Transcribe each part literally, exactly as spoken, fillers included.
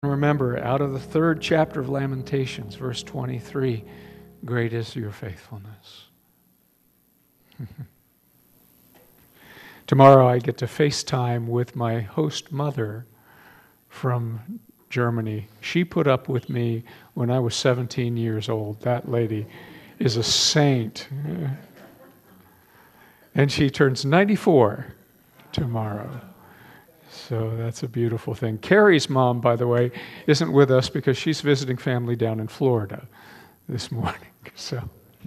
Remember, out of the third chapter of Lamentations, verse twenty-three, great is your faithfulness. Tomorrow I get to FaceTime with my host mother from Germany. She put up with me when I was seventeen years old. That lady is a saint. And she turns ninety-four tomorrow. So that's a beautiful thing. Carrie's mom, by the way, isn't with us because she's visiting family down in Florida this morning. So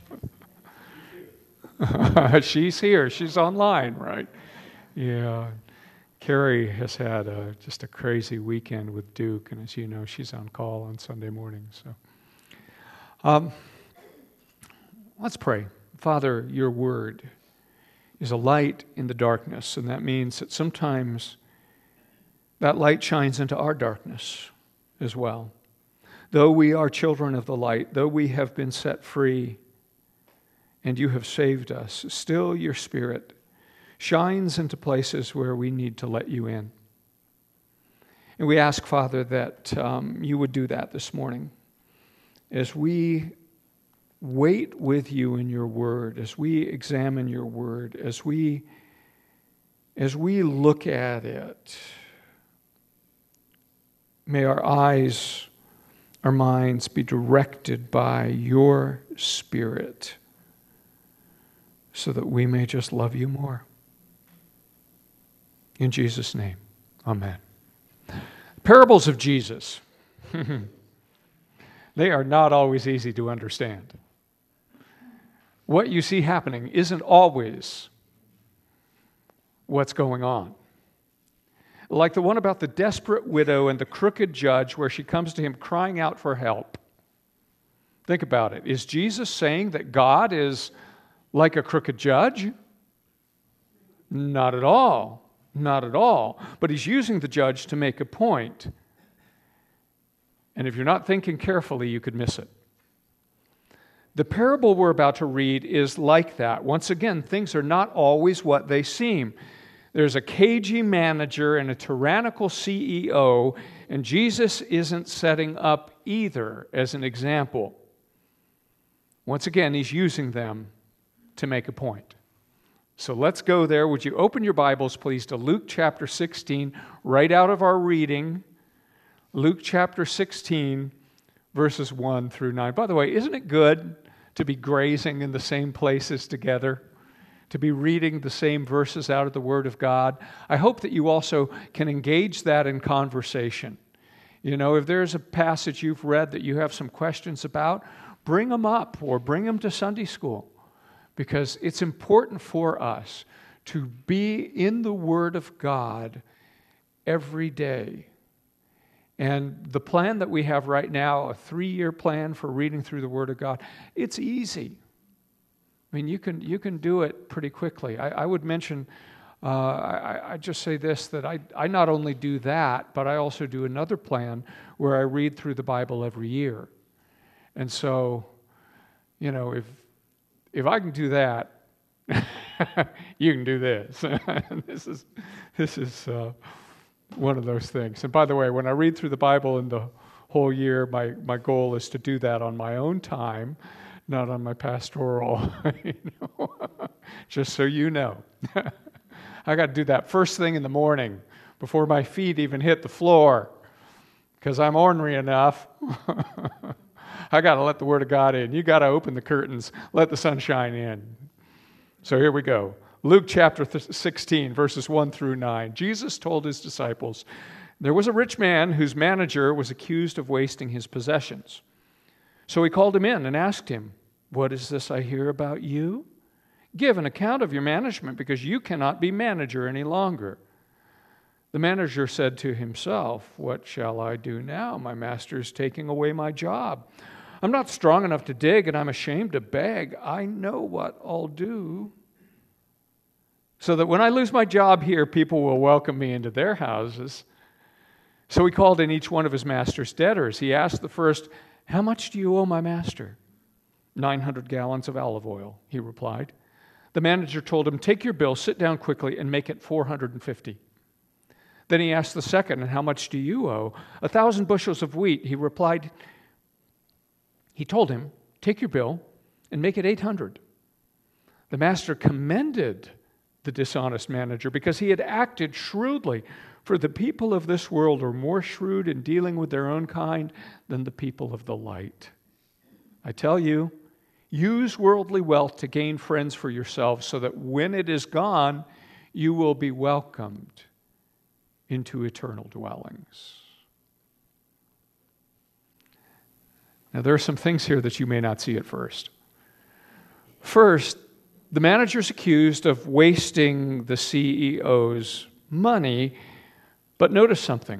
she's here. She's online, right? Yeah. Carrie has had a, just a crazy weekend with Duke, and as you know, she's on call on Sunday morning. So, um, let's pray. Father, your word is a light in the darkness, and that means that sometimes that light shines into our darkness as well. Though we are children of the light, though we have been set free and you have saved us, still your Spirit shines into places where we need to let you in. And we ask, Father, that um, you would do that this morning as we wait with you in your word, as we examine your word, as we, as we look at it. May our eyes, our minds be directed by your Spirit so that we may just love you more. In Jesus' name, amen. Parables of Jesus. They are not always easy to understand. What you see happening isn't always what's going on. Like the one about the desperate widow and the crooked judge where she comes to him crying out for help. Think about it. Is Jesus saying that God is like a crooked judge? Not at all. Not at all. But he's using the judge to make a point. And if you're not thinking carefully, you could miss it. The parable we're about to read is like that. Once again, things are not always what they seem. There's a cagey manager and a tyrannical C E O, and Jesus isn't setting up either as an example. Once again, he's using them to make a point. So let's go there. Would you open your Bibles, please, to Luke chapter sixteen, right out of our reading. Luke chapter sixteen, verses one through nine. By the way, isn't it good to be grazing in the same places together? To be reading the same verses out of the Word of God. I hope that you also can engage that in conversation. You know, if there's a passage you've read that you have some questions about, bring them up or bring them to Sunday school. Because it's important for us to be in the Word of God every day. And the plan that we have right now, a three-year plan for reading through the Word of God, it's easy. I mean, you can you can do it pretty quickly. I, I would mention, uh, I, I just say this, that I, I not only do that, but I also do another plan where I read through the Bible every year. And so, you know, if if I can do that, you can do this. this is this is uh, one of those things. And by the way, when I read through the Bible in the whole year, my, my goal is to do that on my own time, not on my pastoral, you know? Just so you know. I got to do that first thing in the morning before my feet even hit the floor because I'm ornery enough. I got to let the Word of God in. You got to open the curtains, let the sunshine in. So here we go. Luke chapter sixteen, verses one through nine. Jesus told his disciples, there was a rich man whose manager was accused of wasting his possessions. So he called him in and asked him, what is this I hear about you? Give an account of your management because you cannot be manager any longer. The manager said to himself, what shall I do now? My master is taking away my job. I'm not strong enough to dig and I'm ashamed to beg. I know what I'll do so that when I lose my job here, people will welcome me into their houses. So he called in each one of his master's debtors. He asked the first, how much do you owe my master? nine hundred gallons of olive oil, he replied. The manager told him, take your bill, sit down quickly, and make it four hundred fifty. Then he asked the second, and how much do you owe? A thousand bushels of wheat. He replied, he told him, take your bill and make it eight hundred. The master commended the dishonest manager because he had acted shrewdly. For the people of this world are more shrewd in dealing with their own kind than the people of the light. I tell you, use worldly wealth to gain friends for yourselves so that when it is gone, you will be welcomed into eternal dwellings. Now, there are some things here that you may not see at first. First, the manager's accused of wasting the C E O's money, but notice something.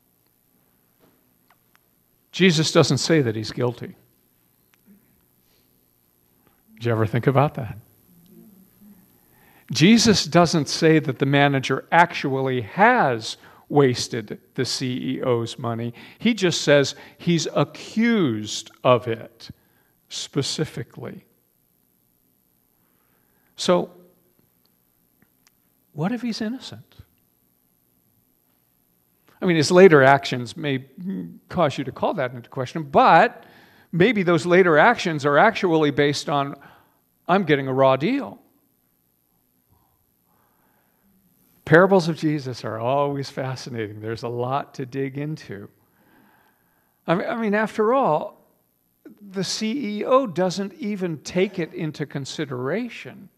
Jesus doesn't say that he's guilty. Did you ever think about that? Jesus doesn't say that the manager actually has wasted the C E O's money. He just says he's accused of it specifically. So, what if he's innocent? I mean, his later actions may cause you to call that into question, but maybe those later actions are actually based on, I'm getting a raw deal. Parables of Jesus are always fascinating. There's a lot to dig into. I mean, I mean, after all, the C E O doesn't even take it into consideration.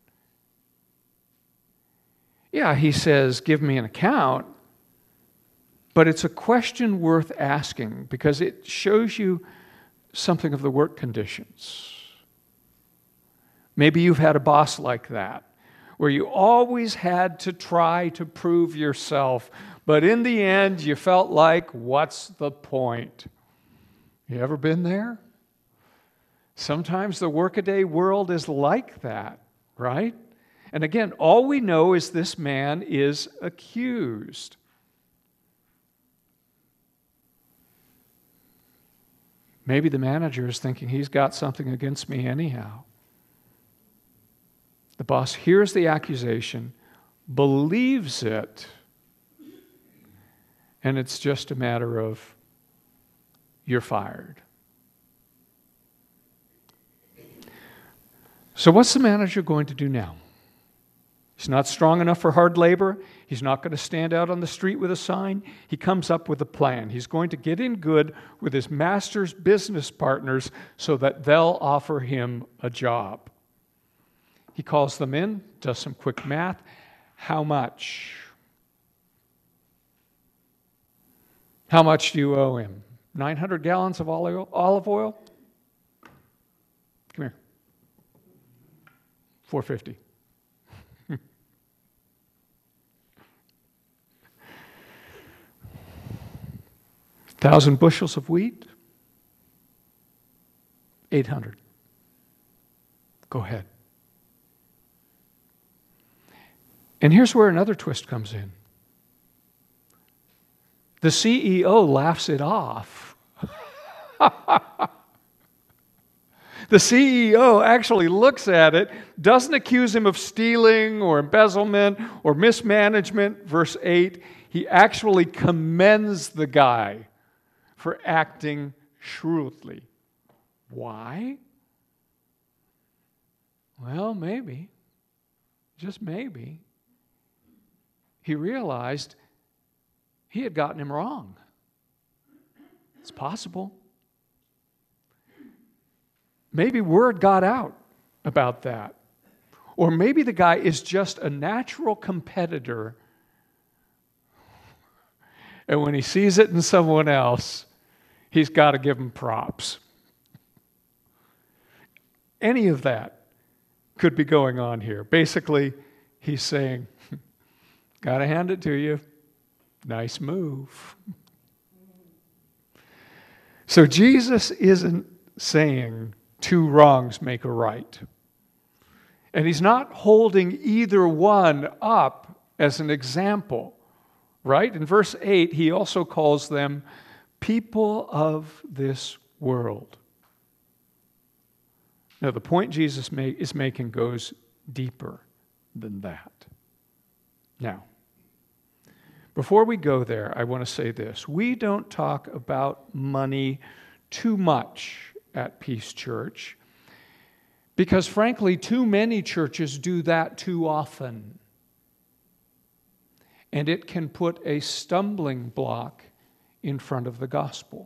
Yeah, he says, give me an account, but it's a question worth asking because it shows you something of the work conditions. Maybe you've had a boss like that, where you always had to try to prove yourself, but in the end, you felt like, what's the point? You ever been there? Sometimes the workaday world is like that, right? And again, all we know is this man is accused. Maybe the manager is thinking he's got something against me anyhow. The boss hears the accusation, believes it, and it's just a matter of, you're fired. So what's the manager going to do now? He's not strong enough for hard labor. He's not going to stand out on the street with a sign. He comes up with a plan. He's going to get in good with his master's business partners so that they'll offer him a job. He calls them in, does some quick math. How much? How much do you owe him? nine hundred gallons of olive oil? Come here. four fifty. Thousand bushels of wheat? eight hundred. Go ahead. And here's where another twist comes in. The C E O laughs it off. The C E O actually looks at it, doesn't accuse him of stealing or embezzlement or mismanagement. Verse eight, he actually commends the guy for acting shrewdly. Why? Well, maybe, just maybe, he realized he had gotten him wrong. It's possible. Maybe word got out about that. Or maybe the guy is just a natural competitor, and when he sees it in someone else, he's got to give him props. Any of that could be going on here. Basically, he's saying, got to hand it to you. Nice move. So Jesus isn't saying two wrongs make a right. And he's not holding either one up as an example, right? In verse eight, he also calls them people of this world. Now, the point Jesus make, is making goes deeper than that. Now, Before we go there, I want to say this. We don't talk about money too much at Peace Church because, frankly, too many churches do that too often. And it can put a stumbling block in front of the gospel.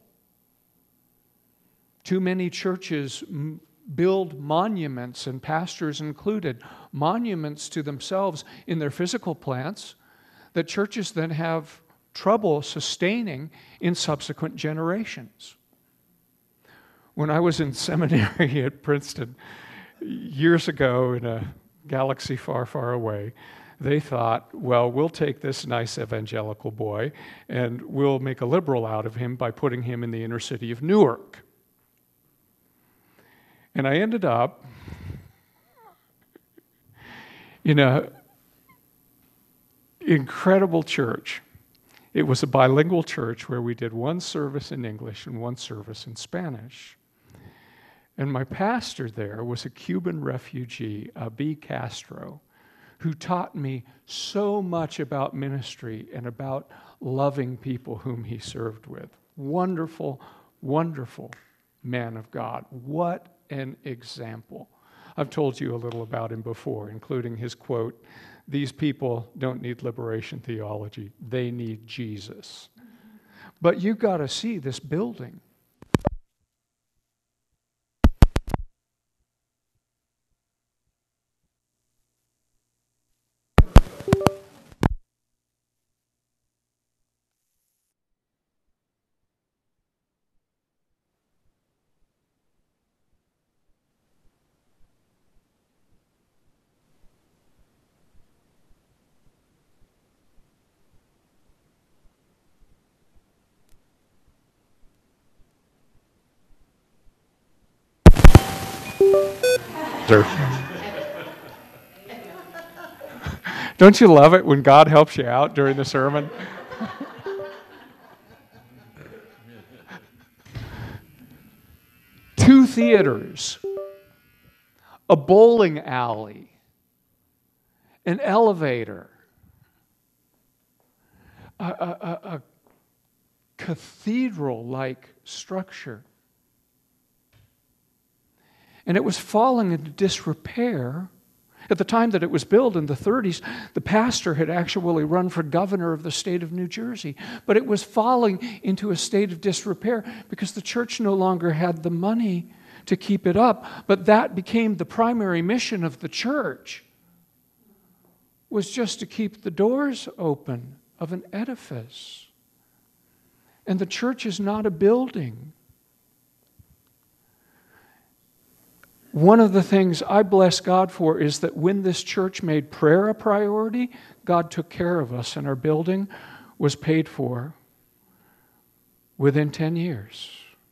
Too many churches m- build monuments, and pastors included, monuments to themselves in their physical plants that churches then have trouble sustaining in subsequent generations. When I was in seminary at Princeton years ago in a galaxy far, far away, they thought, well, we'll take this nice evangelical boy and we'll make a liberal out of him by putting him in the inner city of Newark. And I ended up in a incredible church. It was a bilingual church where we did one service in English and one service in Spanish. And my pastor there was a Cuban refugee, Abi Castro, who taught me so much about ministry and about loving people whom he served with. Wonderful, wonderful man of God. What an example. I've told you a little about him before, including his quote, "These people don't need liberation theology, they need Jesus." But you've got to see this building. Don't you love it when God helps you out during the sermon? Two theaters, a bowling alley, an elevator, a, a, a, a cathedral-like structure. And it was falling into disrepair. At the time that it was built in the thirties, the pastor had actually run for governor of the state of New Jersey. But it was falling into a state of disrepair because the church no longer had the money to keep it up. But that became the primary mission of the church, was just to keep the doors open of an edifice. And the church is not a building. One of the things I bless God for is that when this church made prayer a priority, God took care of us, and our building was paid for within ten years.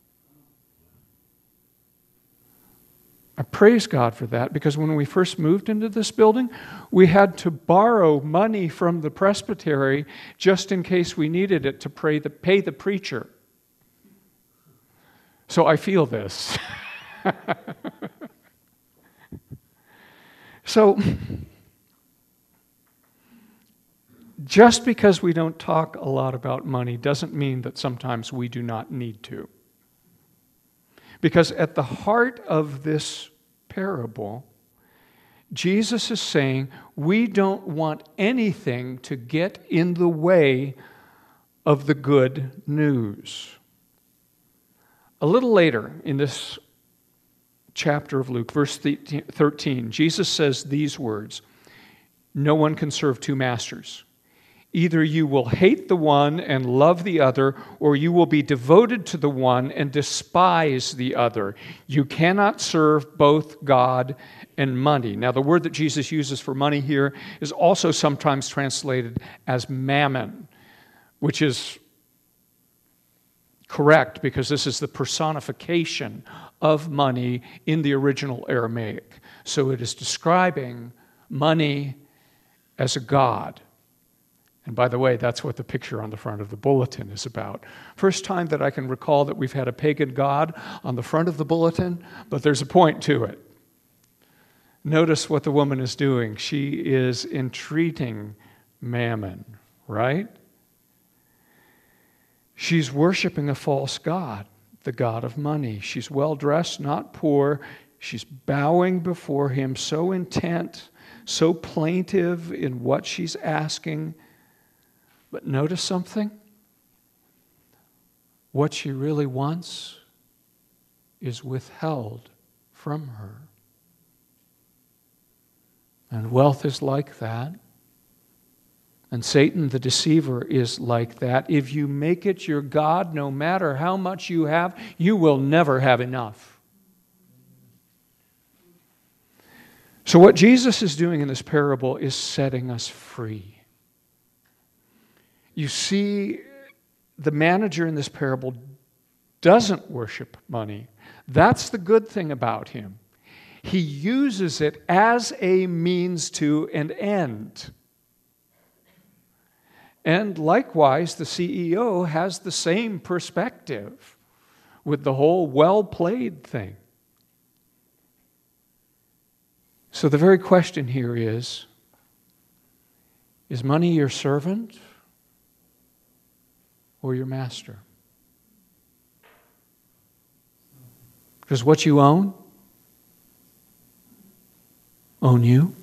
I praise God for that, because when we first moved into this building, we had to borrow money from the presbytery just in case we needed it to pay the, pay the preacher. So I feel this. So, just because we don't talk a lot about money doesn't mean that sometimes we do not need to. Because at the heart of this parable, Jesus is saying we don't want anything to get in the way of the good news. A little later in this chapter of Luke, verse thirteen, Jesus says these words, "No one can serve two masters. Either you will hate the one and love the other, or you will be devoted to the one and despise the other. You cannot serve both God and money." Now, the word that Jesus uses for money here is also sometimes translated as mammon, which is correct because this is the personification of money in the original Aramaic. So it is describing money as a god. And by the way, that's what the picture on the front of the bulletin is about. First time that I can recall that we've had a pagan god on the front of the bulletin, but there's a point to it. Notice what the woman is doing. She is entreating mammon, right? She's worshiping a false god, the god of money. She's well-dressed, not poor. She's bowing before him, so intent, so plaintive in what she's asking. But notice something? What she really wants is withheld from her. And wealth is like that. And Satan, the deceiver, is like that. If you make it your God, no matter how much you have, you will never have enough. So what Jesus is doing in this parable is setting us free. You see, the manager in this parable doesn't worship money. That's the good thing about him. He uses it as a means to an end. And likewise, the C E O has the same perspective with the whole well-played thing. So the very question here is, is money your servant or your master? Does what you own own you?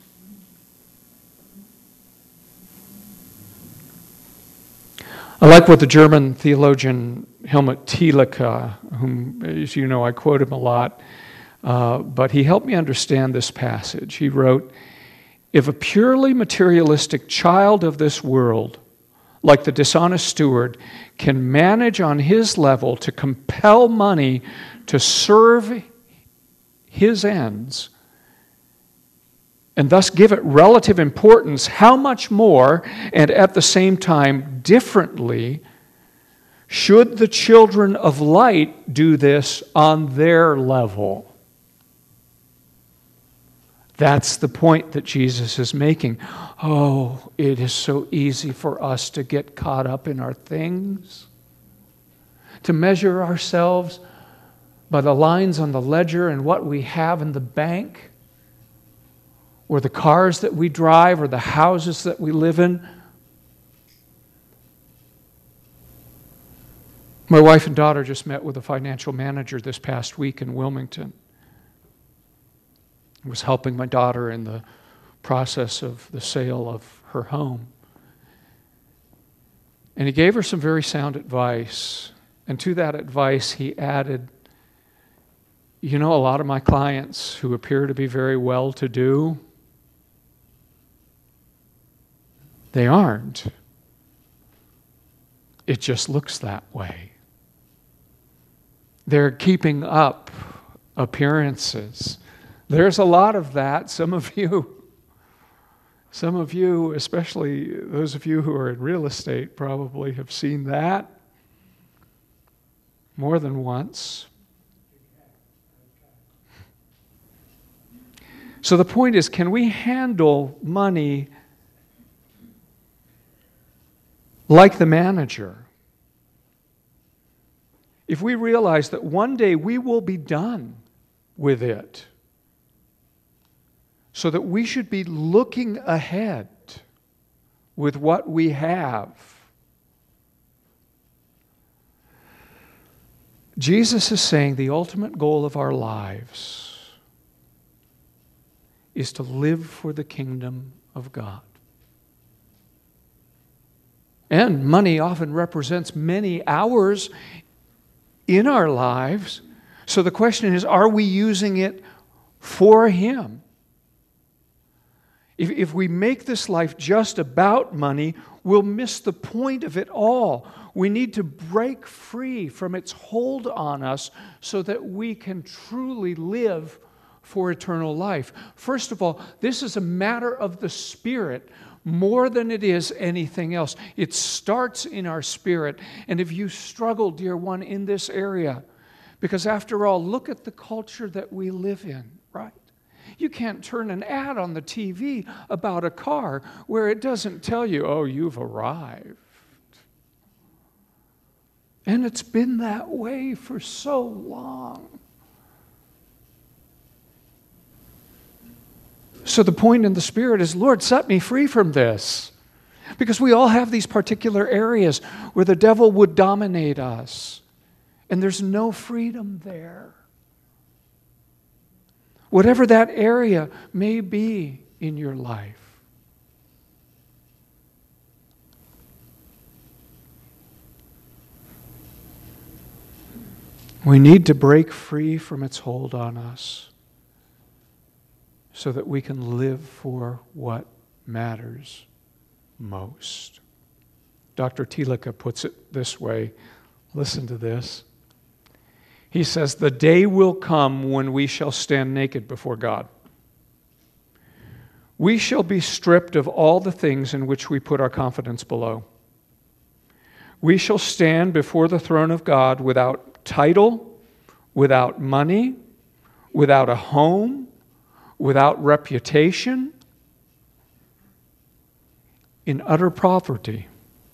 I like what the German theologian Helmut Thielicke, whom, as you know, I quote him a lot, uh, but he helped me understand this passage. He wrote, "If a purely materialistic child of this world, like the dishonest steward, can manage on his level to compel money to serve his ends, and thus give it relative importance, how much more, and at the same time differently, should the children of light do this on their level?" That's the point that Jesus is making. Oh, it is so easy for us to get caught up in our things, to measure ourselves by the lines on the ledger and what we have in the bank, or the cars that we drive, or the houses that we live in. My wife and daughter just met with a financial manager this past week in Wilmington. I was helping my daughter in the process of the sale of her home. And he gave her some very sound advice. And to that advice, he added, you know, a lot of my clients who appear to be very well-to-do, they aren't. It just looks that way. They're keeping up appearances. There's a lot of that. Some of you, some of you, especially those of you who are in real estate, probably have seen that more than once. So the point is, can we handle money like the manager? If we realize that one day we will be done with it, so that we should be looking ahead with what we have. Jesus is saying the ultimate goal of our lives is to live for the kingdom of God. And money often represents many hours in our lives. So the question is, are we using it for Him? If, if we make this life just about money, we'll miss the point of it all. We need to break free from its hold on us so that we can truly live for eternal life. First of all, this is a matter of the Spirit more than it is anything else. It starts in our spirit. And if you struggle, dear one, in this area, because after all, look at the culture that we live in, right? You can't turn an ad on the T V about a car where it doesn't tell you, oh, you've arrived. And it's been that way for so long. So the point in the Spirit is, Lord, set me free from this. Because we all have these particular areas where the devil would dominate us. And there's no freedom there. Whatever that area may be in your life. We need to break free from its hold on us so that we can live for what matters most. Doctor Thielicke puts it this way. Listen to this. He says, "The day will come when we shall stand naked before God. We shall be stripped of all the things in which we put our confidence below. We shall stand before the throne of God without title, without money, without a home, without reputation, in utter poverty.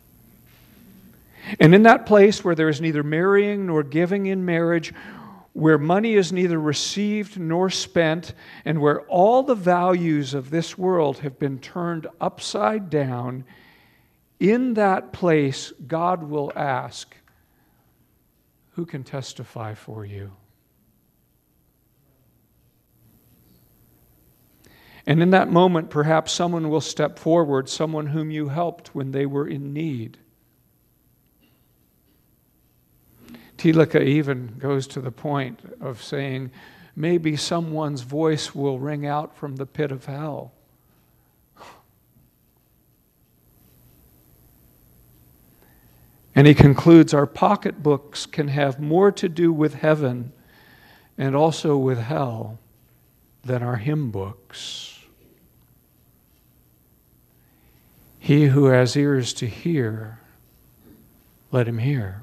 And in that place where there is neither marrying nor giving in marriage, where money is neither received nor spent, and where all the values of this world have been turned upside down, in that place God will ask, 'Who can testify for you?' And in that moment, perhaps someone will step forward, someone whom you helped when they were in need." Thielicke even goes to the point of saying, maybe someone's voice will ring out from the pit of hell. And he concludes, our pocketbooks can have more to do with heaven and also with hell than our hymn books. He who has ears to hear, let him hear.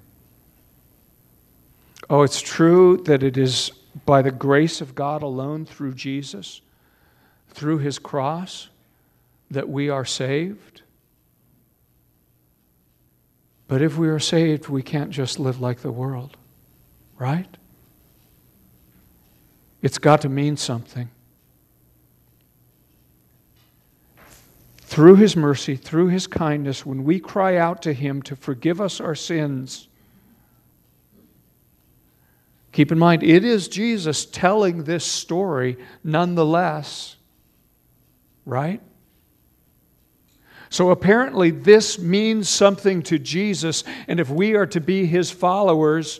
Oh, it's true that it is by the grace of God alone, through Jesus, through his cross, that we are saved. But if we are saved, we can't just live like the world, right? It's got to mean something. Through his mercy, through his kindness, when we cry out to him to forgive us our sins, keep in mind, it is Jesus telling this story nonetheless, right? So apparently this means something to Jesus, and if we are to be his followers,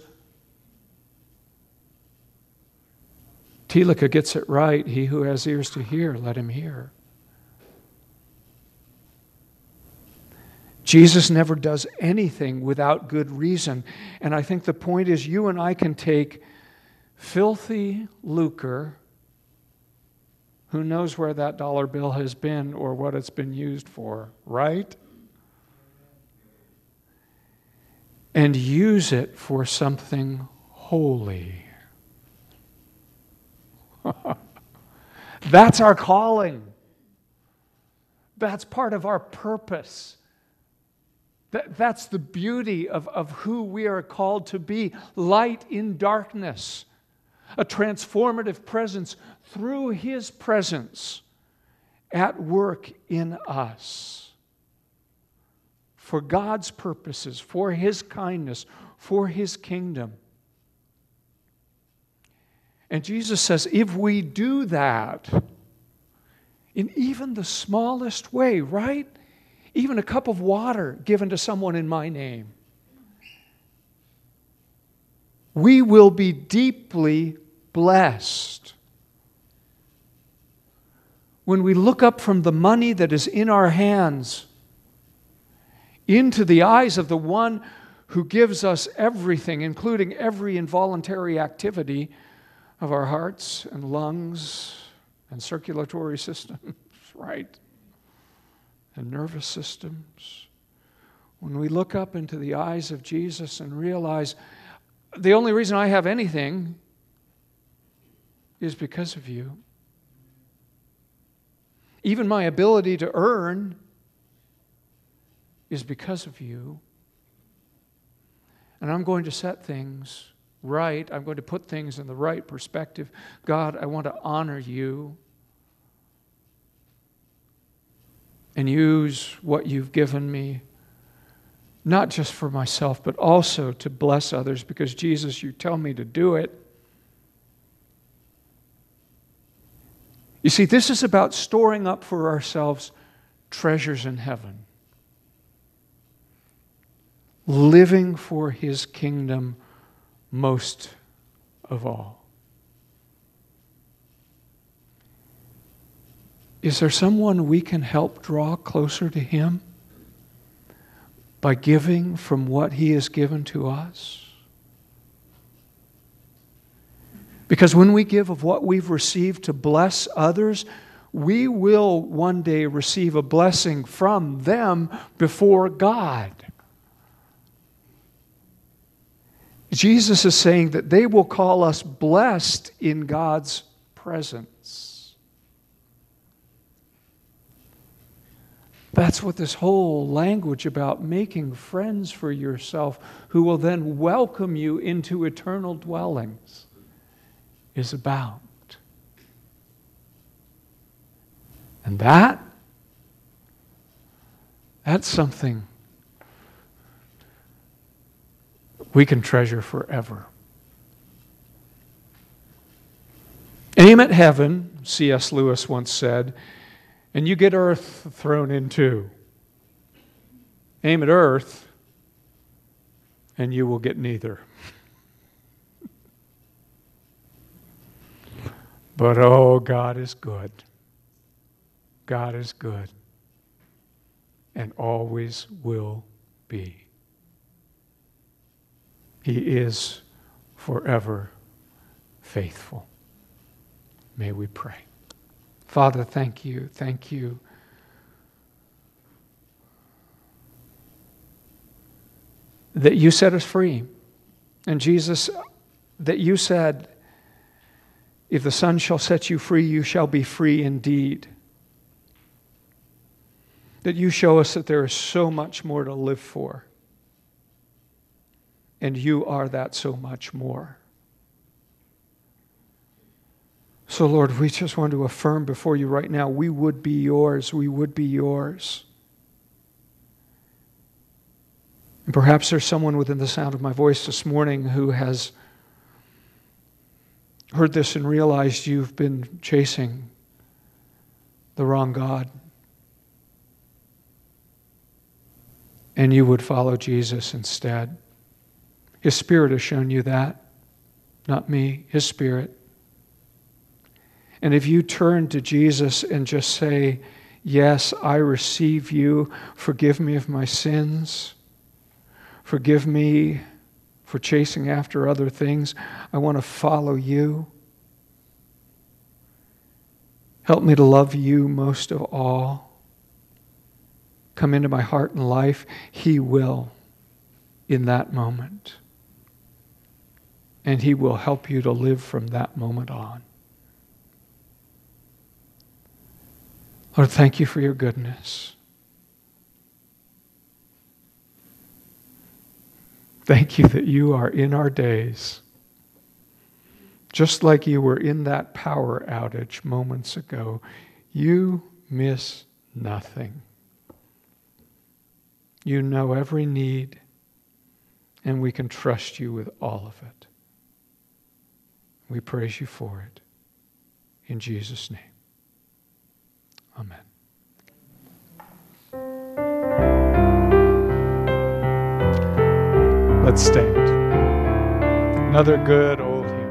Thielicke gets it right. He who has ears to hear, let him hear. Jesus never does anything without good reason. And I think the point is you and I can take filthy lucre, who knows where that dollar bill has been or what it's been used for, right? And use it for something holy. That's our calling. That's part of our purpose. That, that's the beauty of, of who we are called to be. Light in darkness. A transformative presence through his presence at work in us. For God's purposes, for his kindness, for his kingdom. And Jesus says, if we do that, in even the smallest way, right? Even a cup of water given to someone in my name, we will be deeply blessed. When we look up from the money that is in our hands into the eyes of the one who gives us everything, including every involuntary activity of our hearts and lungs and circulatory systems, right? And nervous systems. When we look up into the eyes of Jesus and realize the only reason I have anything is because of you. Even my ability to earn is because of you. And I'm going to set things right. I'm going to put things in the right perspective. God, I want to honor you. and use what you've given me, not just for myself, but also to bless others, because Jesus, you tell me to do it. You see, this is about storing up for ourselves treasures in heaven, living for His kingdom most of all. Is there someone we can help draw closer to Him by giving from what He has given to us? Because when we give of what we've received to bless others, we will one day receive a blessing from them before God. Jesus is saying that they will call us blessed in God's presence. That's what this whole language about making friends for yourself who will then welcome you into eternal dwellings is about. And that, that's something we can treasure forever. Aim at heaven, C S Lewis once said, and you get earth thrown in too. Aim at earth, and you will get neither. But oh, God is good. God is good, and always will be. He is forever faithful. May we pray. Father, thank you, thank you. That you set us free. And Jesus, that you said, if the Son shall set you free, you shall be free indeed. That you show us that there is so much more to live for. And you are that so much more. So, Lord, we just want to affirm before you right now, we would be yours, we would be yours. And perhaps there's someone within the sound of my voice this morning who has heard this and realized you've been chasing the wrong God. And you would follow Jesus instead. His Spirit has shown you that, not me, His Spirit. And if you turn to Jesus and just say, yes, I receive you, forgive me of my sins, forgive me for chasing after other things, I want to follow you. Help me to love you most of all. Come into my heart and life. He will in that moment. And He will help you to live from that moment on. Lord, thank you for your goodness. Thank you that you are in our days, just like you were in that power outage moments ago. You miss nothing. You know every need, and we can trust you with all of it. We praise you for it. In Jesus' name. Amen. Let's stand. Another good old hymn.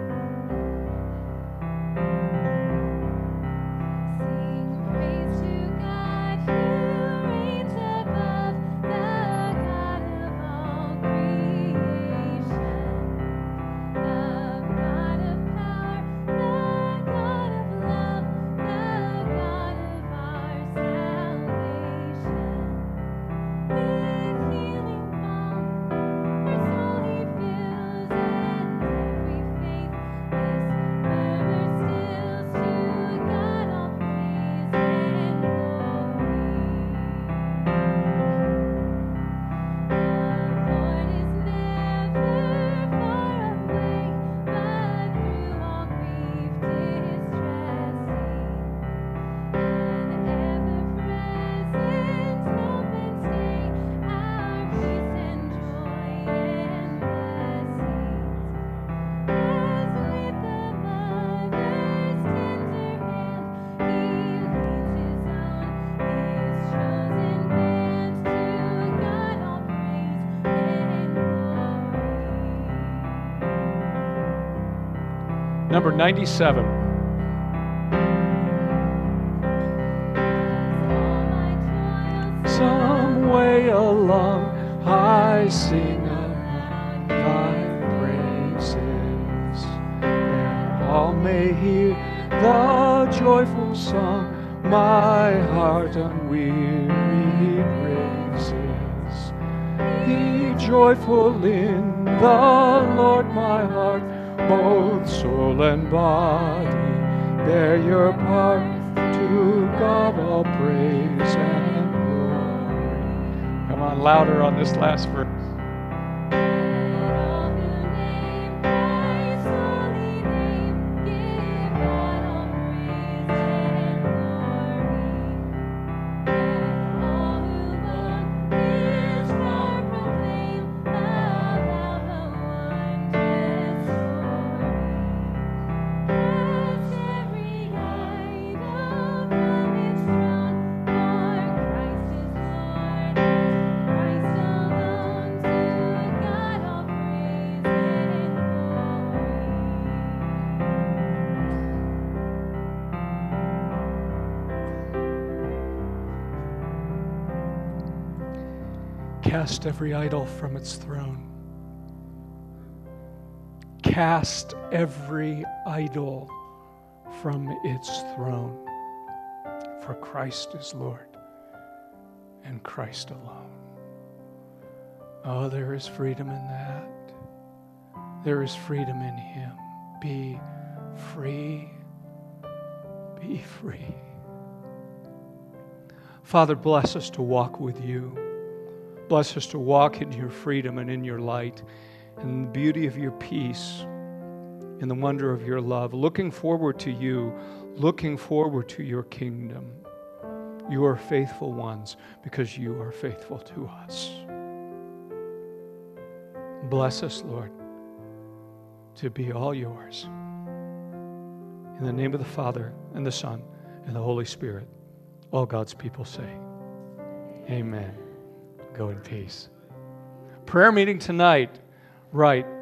Healing balm, our soul He fills, and every Number ninety-seven. Some way along I sing among thy praises, and all may hear the joyful song my heart unwearied raises. Be joyful in the Lord, my heart, both soul and body. Bear your part, to God all praise and glory. Come on, louder on this last verse. Cast every idol from its throne. Cast every idol from its throne. For Christ is Lord, and Christ alone. Oh, there is freedom in that. There is freedom in Him. Be free. Be free. Father, bless us to walk with You. Bless us to walk in Your freedom and in Your light, in the beauty of Your peace, in the wonder of Your love, looking forward to You, looking forward to Your kingdom. You are faithful ones because You are faithful to us. Bless us, Lord, to be all Yours. In the name of the Father, and the Son, and the Holy Spirit, all God's people say, Amen. Go in peace. Prayer meeting tonight, right.